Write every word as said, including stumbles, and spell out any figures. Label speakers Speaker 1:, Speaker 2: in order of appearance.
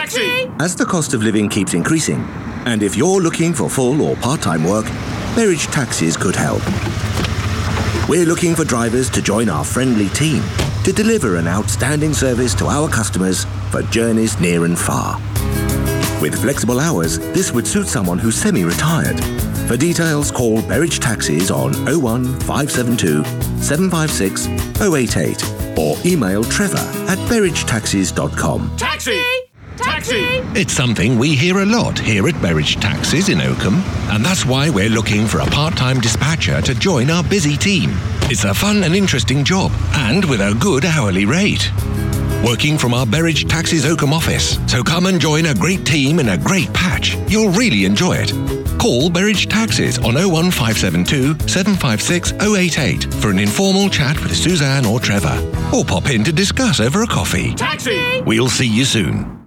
Speaker 1: Taxi!
Speaker 2: As the cost of living keeps increasing, and if you're looking for full or part-time work, Berridge Taxis could help. We're looking for drivers to join our friendly team to deliver an outstanding service to our customers for journeys near and far. With flexible hours, this would suit someone who's semi-retired. For details, call Berridge Taxis on oh one five seven two, seven five six, oh eight eight or email Trevor at berridge taxis dot com.
Speaker 1: Taxi! Taxi!
Speaker 3: It's something we hear a lot here at Berridge Taxis in Oakham, and that's why we're looking for a part-time dispatcher to join our busy team. It's a fun and interesting job, and with a good hourly rate. Working from our Berridge Taxis Oakham office, so come and join a great team in a great patch. You'll really enjoy it. Call Berridge Taxis on oh one five seven two, seven five six, oh eight eight for an informal chat with Suzanne or Trevor, or pop in to discuss over a coffee.
Speaker 1: Taxi!
Speaker 3: We'll see you soon.